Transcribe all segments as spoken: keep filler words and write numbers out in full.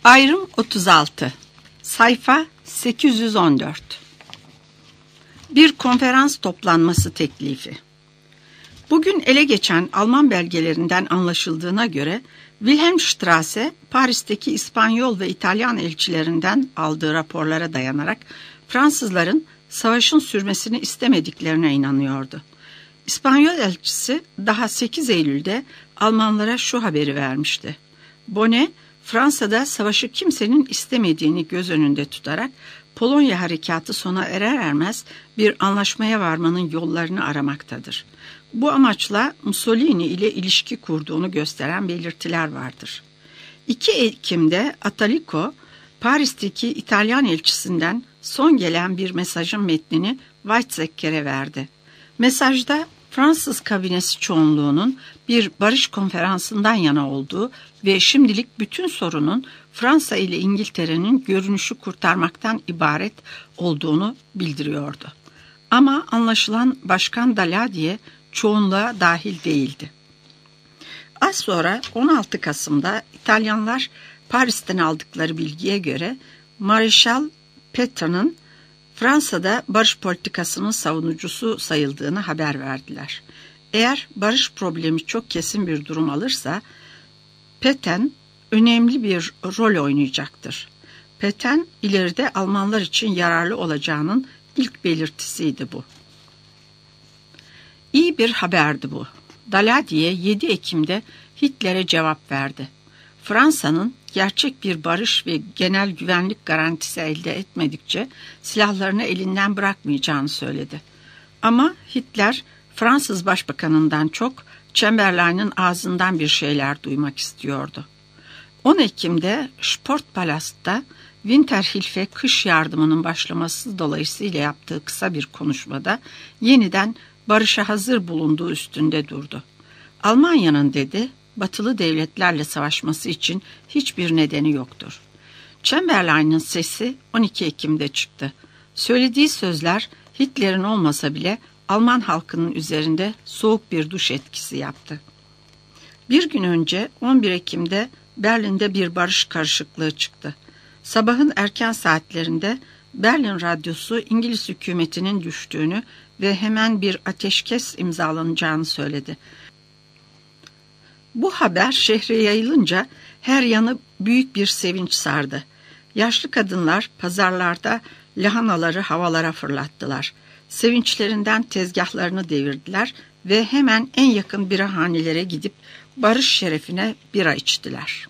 Ayrım otuz altı. Sayfa sekiz yüz on dört. Bir konferans toplanması teklifi. Bugün ele geçen Alman belgelerinden anlaşıldığına göre Wilhelmstrasse, Paris'teki İspanyol ve İtalyan elçilerinden aldığı raporlara dayanarak Fransızların savaşın sürmesini istemediklerine inanıyordu. İspanyol elçisi daha sekiz Eylül'de Almanlara şu haberi vermişti. Bonnet, Fransa'da savaşı kimsenin istemediğini göz önünde tutarak Polonya harekatı sona erer ermez bir anlaşmaya varmanın yollarını aramaktadır. Bu amaçla Mussolini ile ilişki kurduğunu gösteren belirtiler vardır. iki Ekim'de Attalico, Paris'teki İtalyan elçisinden son gelen bir mesajın metnini Weizsäcker'e verdi. Mesajda Fransız kabinesi çoğunluğunun bir barış konferansından yana olduğu ve şimdilik bütün sorunun Fransa ile İngiltere'nin görünüşü kurtarmaktan ibaret olduğunu bildiriyordu. Ama anlaşılan Başkan Daladier çoğunluğa dahil değildi. Az sonra on altı Kasım'da İtalyanlar Paris'ten aldıkları bilgiye göre Mareşal Pétain'in Fransa'da barış politikasının savunucusu sayıldığını haber verdiler. Eğer barış problemi çok kesin bir durum alırsa Pétain önemli bir rol oynayacaktır. Pétain ileride Almanlar için yararlı olacağının ilk belirtisiydi bu. İyi bir haberdi bu. Daladier yedi Ekim'de Hitler'e cevap verdi. Fransa'nın gerçek bir barış ve genel güvenlik garantisi elde etmedikçe silahlarını elinden bırakmayacağını söyledi. Ama Hitler Fransız Başbakanından çok Chamberlain'in ağzından bir şeyler duymak istiyordu. on Ekim'de Sportpalast'ta Winterhilfe kış yardımının başlaması dolayısıyla yaptığı kısa bir konuşmada yeniden barışa hazır bulunduğu üstünde durdu. Almanya'nın dedi, Batılı devletlerle savaşması için hiçbir nedeni yoktur. Chamberlain'in sesi on iki Ekim'de çıktı. Söylediği sözler Hitler'in olmasa bile Alman halkının üzerinde soğuk bir duş etkisi yaptı. Bir gün önce on bir Ekim'de Berlin'de bir barış karışıklığı çıktı. Sabahın erken saatlerinde Berlin radyosu İngiliz hükümetinin düştüğünü ve hemen bir ateşkes imzalanacağını söyledi. Bu haber şehre yayılınca her yanı büyük bir sevinç sardı. Yaşlı kadınlar pazarlarda lahanaları havalara fırlattılar. Sevinçlerinden tezgahlarını devirdiler ve hemen en yakın birahanelere gidip barış şerefine bira içtiler.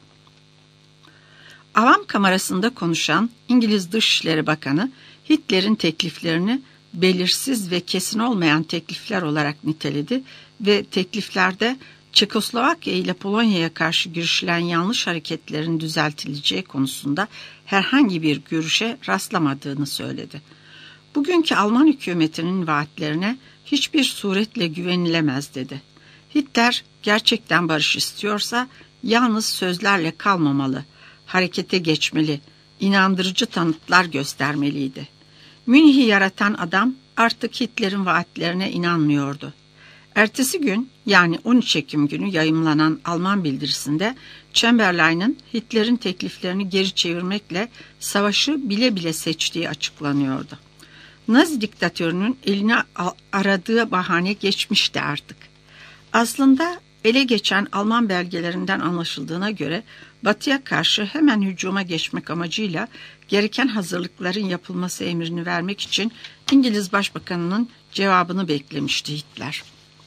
Avam kamerasında konuşan İngiliz Dışişleri Bakanı Hitler'in tekliflerini belirsiz ve kesin olmayan teklifler olarak niteledi ve tekliflerde Çekoslovakya ile Polonya'ya karşı girişilen yanlış hareketlerin düzeltileceği konusunda herhangi bir görüşe rastlamadığını söyledi. Bugünkü Alman hükümetinin vaatlerine hiçbir suretle güvenilemez dedi. Hitler gerçekten barış istiyorsa yalnız sözlerle kalmamalı, harekete geçmeli, inandırıcı tanıklar göstermeliydi. Münih'i yaratan adam artık Hitler'in vaatlerine inanmıyordu. Ertesi gün yani on üç Ekim günü yayımlanan Alman bildirisinde Chamberlain'in Hitler'in tekliflerini geri çevirmekle savaşı bile bile seçtiği açıklanıyordu. Nazi diktatörünün eline aradığı bahane geçmişti artık. Aslında ele geçen Alman belgelerinden anlaşıldığına göre Batı'ya karşı hemen hücuma geçmek amacıyla gereken hazırlıkların yapılması emrini vermek için İngiliz Başbakanı'nın cevabını beklemişti Hitler.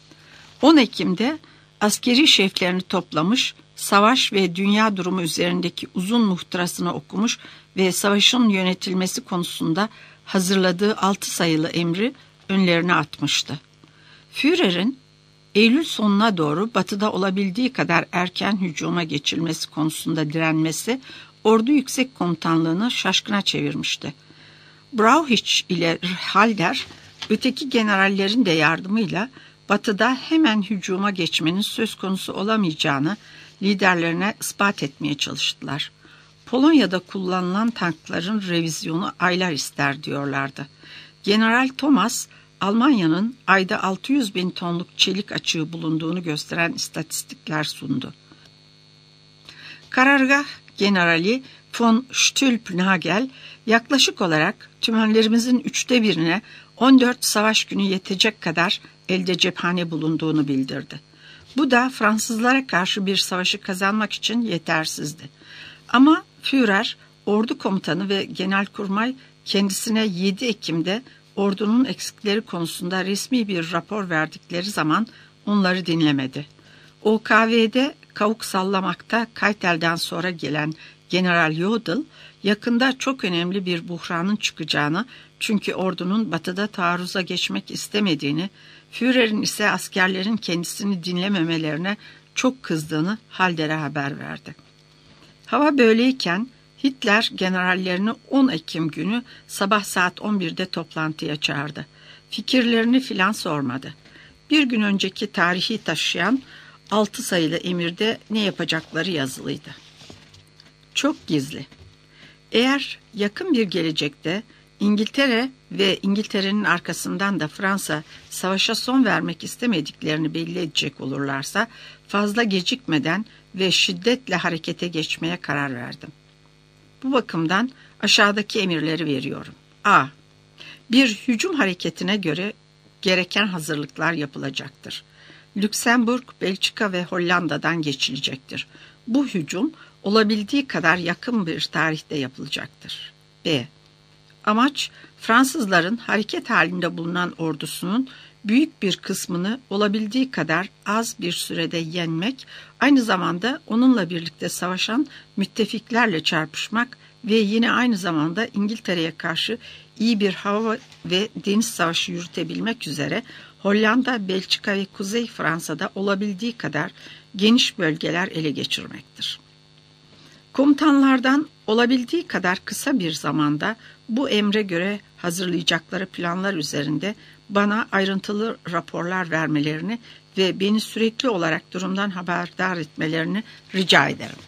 on Ekim'de askeri şeflerini toplamış, savaş ve dünya durumu üzerindeki uzun muhtırasını okumuş ve savaşın yönetilmesi konusunda hazırladığı altı sayılı emri önlerine atmıştı. Führer'in Eylül sonuna doğru batıda olabildiği kadar erken hücuma geçilmesi konusunda direnmesi ordu yüksek komutanlığını şaşkına çevirmişti. Brauchitsch ile Halder, öteki generallerin de yardımıyla batıda hemen hücuma geçmenin söz konusu olamayacağını liderlerine ispat etmeye çalıştılar. Polonya'da kullanılan tankların revizyonu aylar ister diyorlardı. General Thomas, Almanya'nın ayda altı yüz bin tonluk çelik açığı bulunduğunu gösteren istatistikler sundu. Karargah generali von Stülpnagel yaklaşık olarak tümenlerimizin üçte birine on dört savaş günü yetecek kadar elde cephane bulunduğunu bildirdi. Bu da Fransızlara karşı bir savaşı kazanmak için yetersizdi. Ama Führer, ordu komutanı ve genelkurmay kendisine yedi Ekim'de ordunun eksikleri konusunda resmi bir rapor verdikleri zaman onları dinlemedi. O K V'de kavuk sallamakta Keitel'den sonra gelen General Jodl, yakında çok önemli bir buhranın çıkacağını, çünkü ordunun batıda taarruza geçmek istemediğini, Führer'in ise askerlerin kendisini dinlememelerine çok kızdığını Halder'e haber verdi. Hava böyleyken Hitler generallerini on Ekim günü sabah saat on birde toplantıya çağırdı. Fikirlerini filan sormadı. Bir gün önceki tarihi taşıyan altı sayılı emirde ne yapacakları yazılıydı. Çok gizli. Eğer yakın bir gelecekte İngiltere ve İngiltere'nin arkasından da Fransa savaşa son vermek istemediklerini belli edecek olurlarsa fazla gecikmeden ve şiddetle harekete geçmeye karar verdim. Bu bakımdan aşağıdaki emirleri veriyorum. A. Bir hücum hareketine göre gereken hazırlıklar yapılacaktır. Lüksemburg, Belçika ve Hollanda'dan geçilecektir. Bu hücum olabildiği kadar yakın bir tarihte yapılacaktır. B. Amaç, Fransızların hareket halinde bulunan ordusunun büyük bir kısmını olabildiği kadar az bir sürede yenmek, aynı zamanda onunla birlikte savaşan müttefiklerle çarpışmak ve yine aynı zamanda İngiltere'ye karşı iyi bir hava ve deniz savaşı yürütebilmek üzere Hollanda, Belçika ve Kuzey Fransa'da olabildiği kadar geniş bölgeler ele geçirmektir. Komutanlardan olabildiği kadar kısa bir zamanda bu emre göre hazırlayacakları planlar üzerinde bana ayrıntılı raporlar vermelerini ve beni sürekli olarak durumdan haberdar etmelerini rica ederim.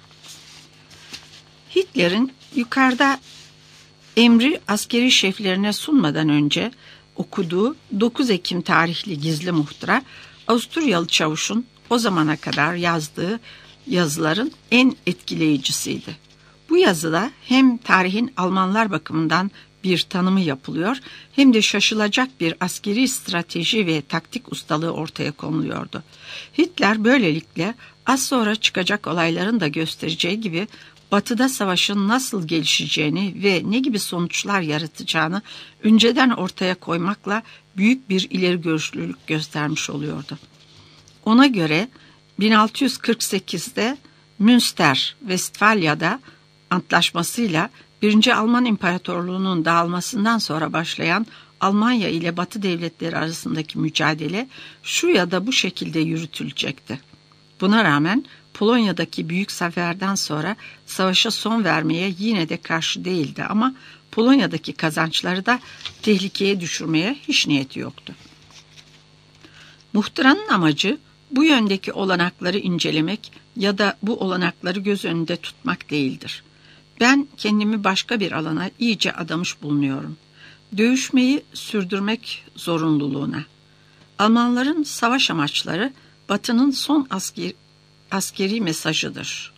Hitler'in yukarıda emri askeri şeflerine sunmadan önce okuduğu dokuz Ekim tarihli gizli muhtıra, Avusturyalı çavuşun o zamana kadar yazdığı yazıların en etkileyicisiydi. Bu yazıda hem tarihin Almanlar bakımından bir tanımı yapılıyor, hem de şaşılacak bir askeri strateji ve taktik ustalığı ortaya konuluyordu. Hitler böylelikle az sonra çıkacak olayların da göstereceği gibi Batı'da savaşın nasıl gelişeceğini ve ne gibi sonuçlar yaratacağını önceden ortaya koymakla büyük bir ileri görüşlülük göstermiş oluyordu. Ona göre bin altı yüz kırk sekizde Münster, Westfalya'da antlaşmasıyla birinci Alman İmparatorluğu'nun dağılmasından sonra başlayan Almanya ile Batı devletleri arasındaki mücadele şu ya da bu şekilde yürütülecekti. Buna rağmen Polonya'daki büyük zaferden sonra savaşa son vermeye yine de karşı değildi ama Polonya'daki kazançları da tehlikeye düşürmeye hiç niyeti yoktu. Muhtıranın amacı bu yöndeki olanakları incelemek ya da bu olanakları göz önünde tutmak değildir. Ben kendimi başka bir alana iyice adamış bulunuyorum. Dövüşmeyi sürdürmek zorunluluğuna. Almanların savaş amaçları Batı'nın son askeri, askeri mesajıdır.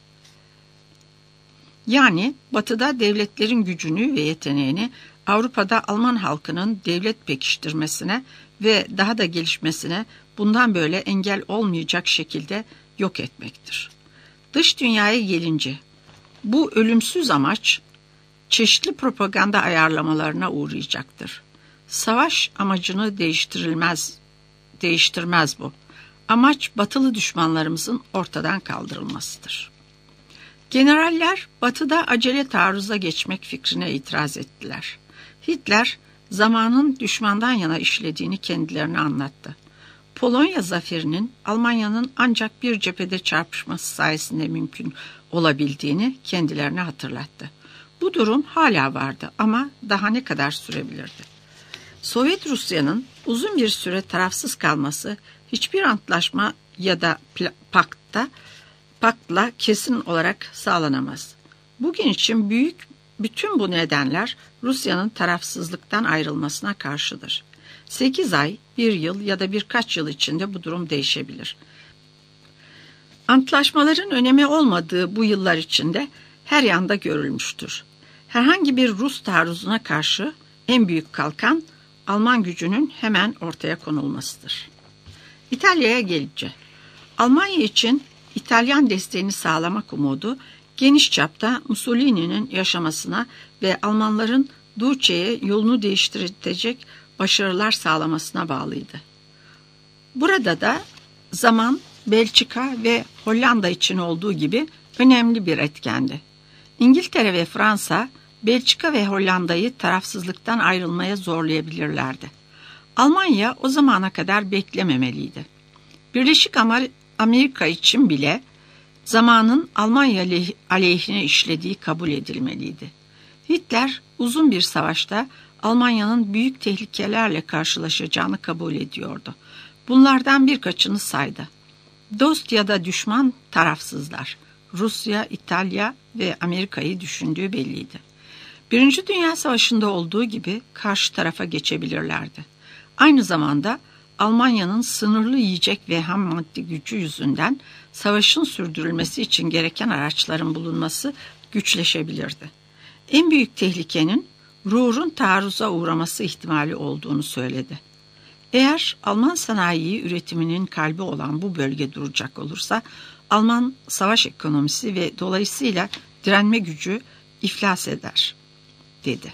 Yani Batı'da devletlerin gücünü ve yeteneğini Avrupa'da Alman halkının devlet pekiştirmesine ve daha da gelişmesine bundan böyle engel olmayacak şekilde yok etmektir. Dış dünyaya gelince bu ölümsüz amaç çeşitli propaganda ayarlamalarına uğrayacaktır. Savaş amacını değiştirilmez, değiştirmez bu. Amaç batılı düşmanlarımızın ortadan kaldırılmasıdır. Generaller batıda acele taarruza geçmek fikrine itiraz ettiler. Hitler zamanın düşmandan yana işlediğini kendilerine anlattı. Polonya zaferinin Almanya'nın ancak bir cephede çarpışması sayesinde mümkün olabildiğini kendilerine hatırlattı. Bu durum hala vardı ama daha ne kadar sürebilirdi? Sovyet Rusya'nın uzun bir süre tarafsız kalması hiçbir antlaşma ya da pakta, paktla kesin olarak sağlanamaz. Bugün için büyük bütün bu nedenler Rusya'nın tarafsızlıktan ayrılmasına karşıdır. Sekiz ay, bir yıl ya da birkaç yıl içinde bu durum değişebilir. Antlaşmaların önemi olmadığı bu yıllar içinde her yanda görülmüştür. Herhangi bir Rus taarruzuna karşı en büyük kalkan Alman gücünün hemen ortaya konulmasıdır. İtalya'ya gelince, Almanya için İtalyan desteğini sağlamak umudu geniş çapta Mussolini'nin yaşamasına ve Almanların Duce'ye yolunu değiştirecek başarılar sağlamasına bağlıydı. Burada da zaman Belçika ve Hollanda için olduğu gibi önemli bir etkendi. İngiltere ve Fransa, Belçika ve Hollanda'yı tarafsızlıktan ayrılmaya zorlayabilirlerdi. Almanya o zamana kadar beklememeliydi. Birleşik Amerika için bile zamanın Almanya aleyhine işlediği kabul edilmeliydi. Hitler uzun bir savaşta Almanya'nın büyük tehlikelerle karşılaşacağını kabul ediyordu. Bunlardan birkaçını saydı. Dost ya da düşman tarafsızlar, Rusya, İtalya ve Amerika'yı düşündüğü belliydi. Birinci Dünya Savaşı'nda olduğu gibi karşı tarafa geçebilirlerdi. Aynı zamanda Almanya'nın sınırlı yiyecek ve ham madde gücü yüzünden savaşın sürdürülmesi için gereken araçların bulunması güçleşebilirdi. En büyük tehlikenin Ruhr'un taarruza uğraması ihtimali olduğunu söyledi. Eğer Alman sanayi üretiminin kalbi olan bu bölge duracak olursa, Alman savaş ekonomisi ve dolayısıyla direnme gücü iflas eder, dedi.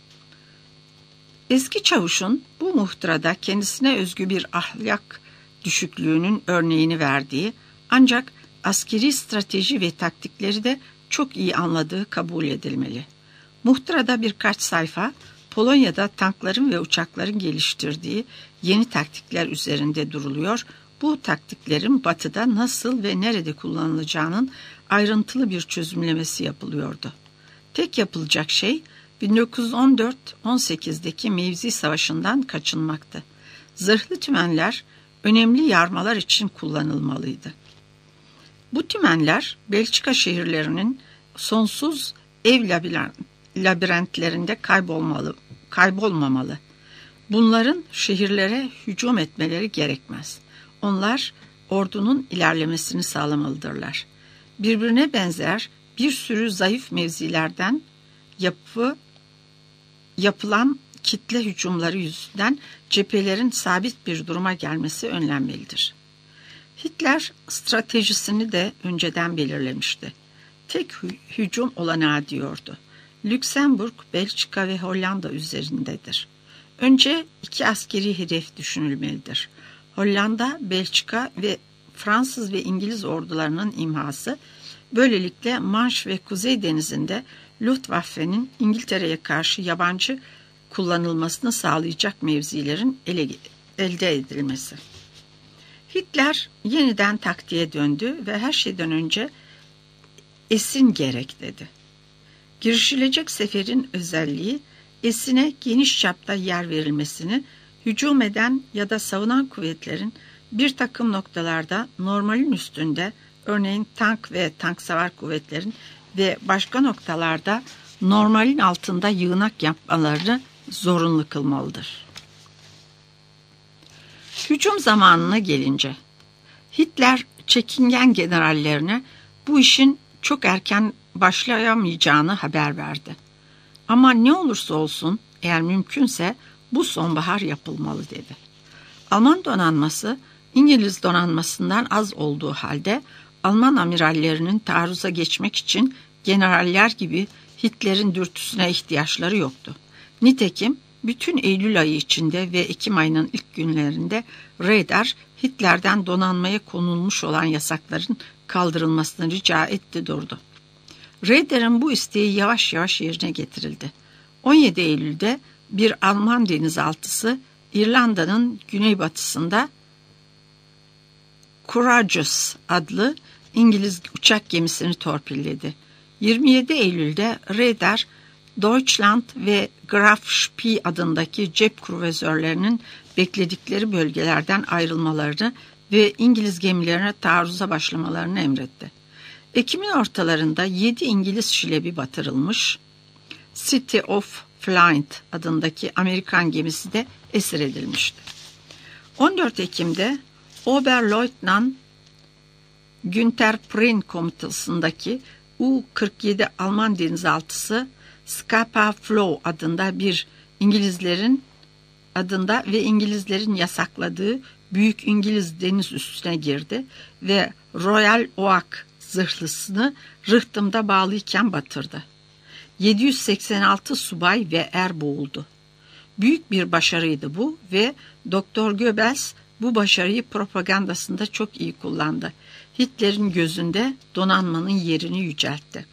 Eski çavuşun bu muhtırada kendisine özgü bir ahlak düşüklüğünün örneğini verdiği, ancak askeri strateji ve taktikleri de çok iyi anladığı kabul edilmeli. Muhtırada birkaç sayfa, Polonya'da tankların ve uçakların geliştirdiği yeni taktikler üzerinde duruluyor. Bu taktiklerin batıda nasıl ve nerede kullanılacağının ayrıntılı bir çözümlemesi yapılıyordu. Tek yapılacak şey bin dokuz yüz on dört on sekizdeki mevzi savaşından kaçınmaktı. Zırhlı tümenler önemli yarmalar için kullanılmalıydı. Bu tümenler Belçika şehirlerinin sonsuz ev labirent, labirentlerinde kaybolmalı, kaybolmamalı. Bunların şehirlere hücum etmeleri gerekmez. Onlar ordunun ilerlemesini sağlamalıdırlar. Birbirine benzer bir sürü zayıf mevzilerden yapı, yapılan kitle hücumları yüzünden cephelerin sabit bir duruma gelmesi önlenmelidir. Hitler stratejisini de önceden belirlemişti. Tek hü- hücum olanağı diyordu. Lüksemburg, Belçika ve Hollanda üzerindedir. Önce iki askeri hedef düşünülmelidir. Hollanda, Belçika ve Fransız ve İngiliz ordularının imhası, böylelikle Manş ve Kuzey Denizi'nde Luftwaffe'nin İngiltere'ye karşı yabancı kullanılmasını sağlayacak mevzilerin ele, elde edilmesi. Hitler yeniden taktiğe döndü ve her şeyden önce esin gerek dedi. Girişilecek seferin özelliği, esine geniş çapta yer verilmesini, hücum eden ya da savunan kuvvetlerin bir takım noktalarda normalin üstünde, örneğin tank ve tanksavar kuvvetlerin ve başka noktalarda normalin altında yığınak yapmalarını zorunlu kılmalıdır. Hücum zamanına gelince, Hitler çekingen generallerine bu işin çok erken başlayamayacağını haber verdi. Ama ne olursa olsun, eğer mümkünse bu sonbahar yapılmalı dedi. Alman donanması İngiliz donanmasından az olduğu halde Alman amirallerinin taarruza geçmek için generaller gibi Hitler'in dürtüsüne ihtiyaçları yoktu. Nitekim bütün Eylül ayı içinde ve Ekim ayının ilk günlerinde Raeder Hitler'den donanmaya konulmuş olan yasakların kaldırılmasını rica etti durdu. Raeder'in bu isteği yavaş yavaş yerine getirildi. on yedi Eylül'de bir Alman denizaltısı İrlanda'nın güneybatısında Courageous adlı İngiliz uçak gemisini torpilledi. yirmi yedi Eylül'de Raeder, Deutschland ve Graf Spee adındaki cep kruvazörlerinin bekledikleri bölgelerden ayrılmalarını ve İngiliz gemilerine taarruza başlamalarını emretti. Ekim'in ortalarında yedi İngiliz şilebi batırılmış, City of Flint adındaki Amerikan gemisi de esir edilmişti. on dört Ekim'de Oberleutnant Günther Prien komutasındaki U kırk yedi Alman denizaltısı Scapa Flow adında bir İngilizlerin adında ve İngilizlerin yasakladığı Büyük İngiliz deniz üssüne girdi ve Royal Oak zırhlısını rıhtımda bağlıyken batırdı. yedi yüz seksen altı subay ve er boğuldu. Büyük bir başarıydı bu ve Doktor Goebbels bu başarıyı propagandasında çok iyi kullandı. Hitler'in gözünde donanmanın yerini yüceltti.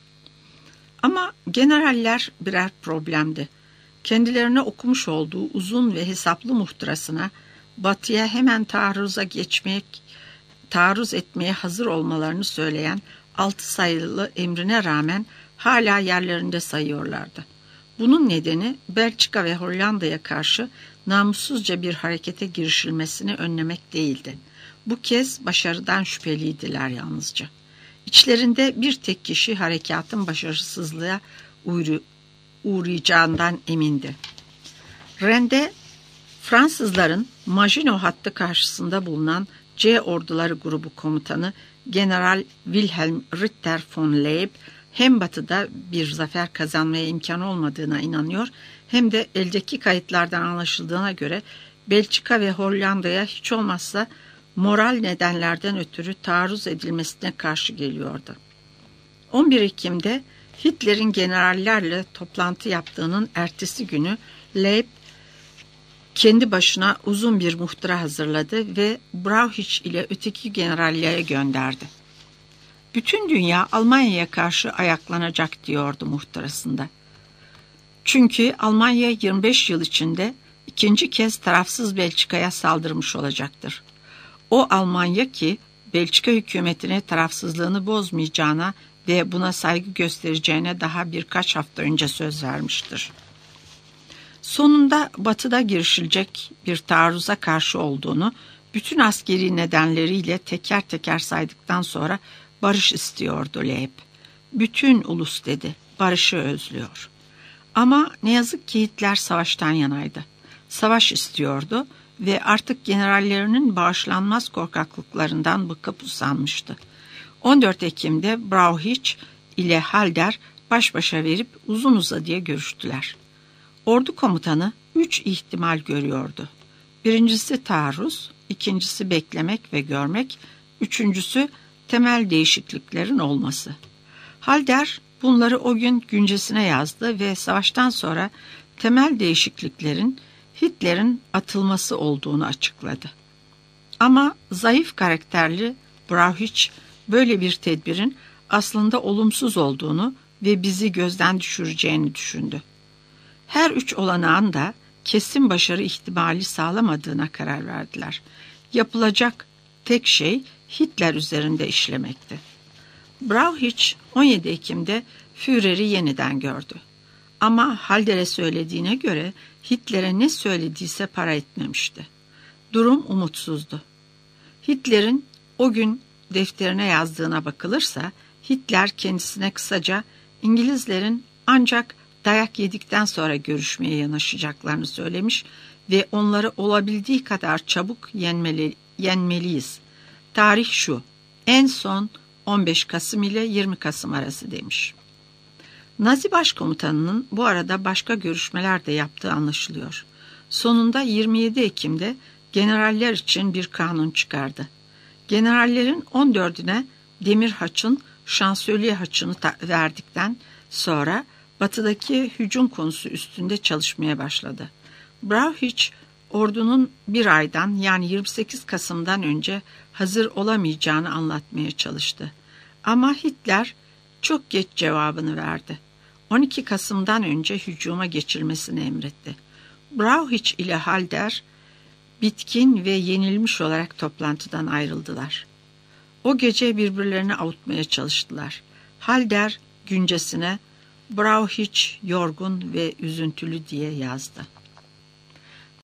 Ama generaller birer problemdi. Kendilerine okumuş olduğu uzun ve hesaplı muhtırasına Batı'ya hemen taarruza geçmek, taarruz etmeye hazır olmalarını söyleyen altı sayılı emrine rağmen hala yerlerinde sayıyorlardı. Bunun nedeni Belçika ve Hollanda'ya karşı namussuzca bir harekete girişilmesini önlemek değildi. Bu kez başarıdan şüpheliydiler yalnızca. İçlerinde bir tek kişi harekatın başarısızlığa uğrayacağından emindi. Rende, Fransızların Maginot hattı karşısında bulunan C Orduları Grubu Komutanı General Wilhelm Ritter von Leeb hem batıda bir zafer kazanmaya imkan olmadığına inanıyor hem de eldeki kayıtlardan anlaşıldığına göre Belçika ve Hollanda'ya hiç olmazsa moral nedenlerden ötürü taarruz edilmesine karşı geliyordu. on bir Ekim'de Hitler'in generallerle toplantı yaptığının ertesi günü Leeb kendi başına uzun bir muhtıra hazırladı ve Brauchitsch ile öteki generallere gönderdi. Bütün dünya Almanya'ya karşı ayaklanacak diyordu muhtırasında. Çünkü Almanya yirmi beş yıl içinde ikinci kez tarafsız Belçika'ya saldırmış olacaktır. O Almanya ki Belçika hükümetine tarafsızlığını bozmayacağına ve buna saygı göstereceğine daha birkaç hafta önce söz vermiştir. Sonunda batıda girişilecek bir taarruza karşı olduğunu bütün askeri nedenleriyle teker teker saydıktan sonra barış istiyordu Leeb. Bütün ulus dedi, barışı özlüyor. Ama ne yazık ki Hitler savaştan yanaydı. Savaş istiyordu ve artık generallerinin bağışlanmaz korkaklıklarından bıkıp usanmıştı. on dört Ekim'de Brauchitsch ile Halder baş başa verip uzun uzadıya görüştüler. Ordu komutanı üç ihtimal görüyordu. Birincisi taarruz, ikincisi beklemek ve görmek, üçüncüsü temel değişikliklerin olması. Halder bunları o gün güncesine yazdı ve savaştan sonra temel değişikliklerin Hitler'in atılması olduğunu açıkladı. Ama zayıf karakterli Brauchitsch böyle bir tedbirin aslında olumsuz olduğunu ve bizi gözden düşüreceğini düşündü. Her üç olanağın da kesin başarı ihtimali sağlamadığına karar verdiler. Yapılacak tek şey Hitler üzerinde işlemekti. Brauchitsch on yedi Ekim'de Führer'i yeniden gördü. Ama Halder'e söylediğine göre Hitler'e ne söylediyse para etmemişti. Durum umutsuzdu. Hitler'in o gün defterine yazdığına bakılırsa Hitler kendisine kısaca İngilizlerin ancak dayak yedikten sonra görüşmeye yanaşacaklarını söylemiş ve onları olabildiği kadar çabuk yenmeli, yenmeliyiz. Tarih şu, en son on beş Kasım ile yirmi Kasım arası demiş. Nazi başkomutanının bu arada başka görüşmeler de yaptığı anlaşılıyor. Sonunda yirmi yedi Ekim'de generaller için bir kanun çıkardı. Generallerin on dördüne demir haçın şansölye haçını verdikten sonra batıdaki hücum konusu üstünde çalışmaya başladı. Brauchitsch ordunun bir aydan yani yirmi sekiz Kasım'dan önce hazır olamayacağını anlatmaya çalıştı. Ama Hitler çok geç cevabını verdi. on iki Kasım'dan önce hücuma geçilmesini emretti. Brauchitsch ile Halder bitkin ve yenilmiş olarak toplantıdan ayrıldılar. O gece birbirlerini avutmaya çalıştılar. Halder güncesine Brauchitsch yorgun ve üzüntülü diye yazdı.